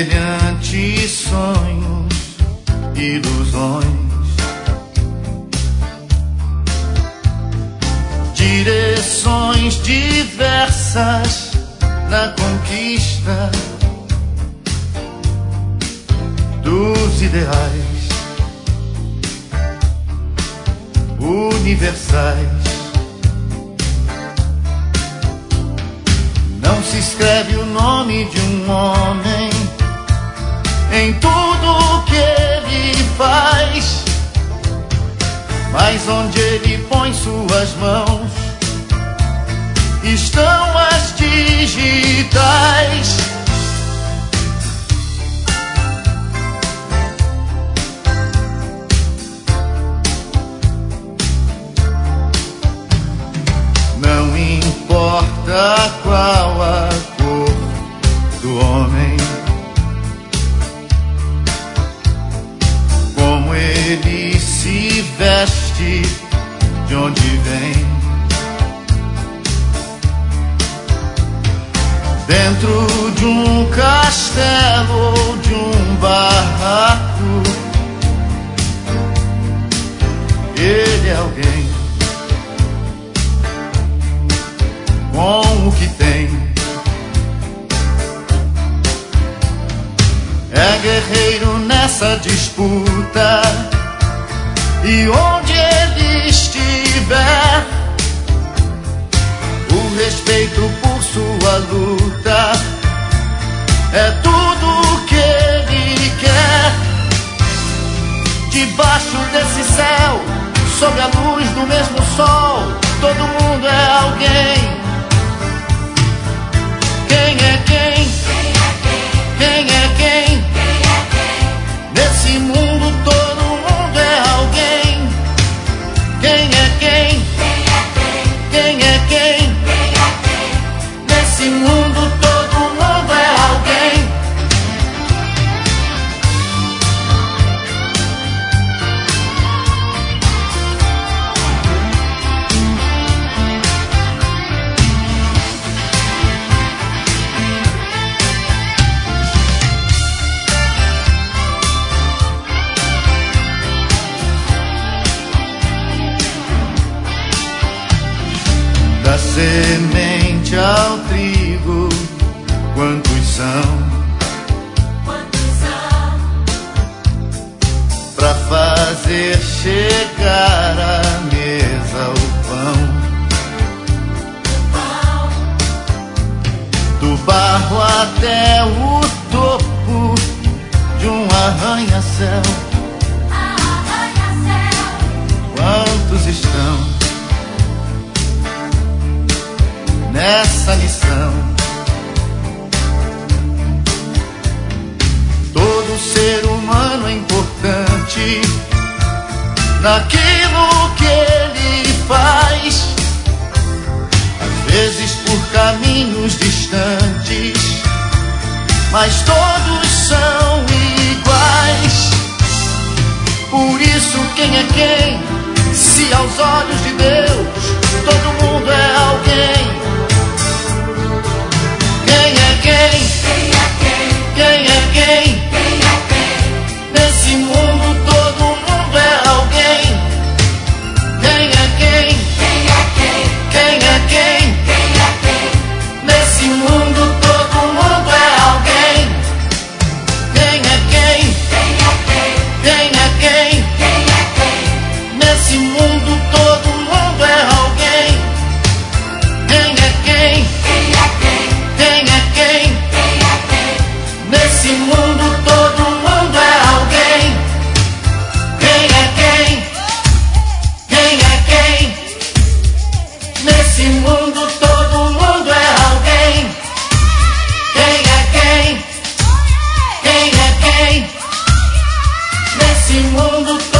semelhantes sonhos, ilusões, direções diversas na conquista dos ideais universais. Não se escreve o nome de um homem em tudo que ele faz, mas onde ele põe suas mãos estão as digitais. Não importa qual a cor do homem, como ele se veste, de onde vem, dentro de um castelo ou de um barraco, ele é alguém com o que tem. É guerreiro nessa disputa, e onde ele estiver, o respeito por sua luta é tudo que ele quer. Debaixo desse céu, sob a luz do mesmo sol, todo mundo é alguém. Quem é quem? Quem é quem? Nesse mundo todo mundo é alguém. Quem é quem? Quem é quem? Nesse mundo todo mundo é alguém. Da semente ao trigo, quantos são? Pra fazer chegar à mesa o pão. Do barro até o topo de um arranha-céu, quantos estão nessa lição? Todo ser humano é importante naquilo que ele faz, às vezes por caminhos distantes, mas todos são iguais. Por isso quem é quem? Se aos olhos de Deus todo mundo é alguém. Quem é quem? Quem é quem? Nesse mundo todo mundo é alguém. Quem é quem? Quem é quem? Nesse mundo todo mundo é alguém. Quem é quem? Quem é quem? Nesse mundo todo mundo é alguém. Quem é quem? Quem é quem? Nesse mundo todo mundo é alguém. Quem é quem? Quem é quem? Nesse mundo todo mundo é alguém. Quem é quem? Quem é quem? Nesse mundo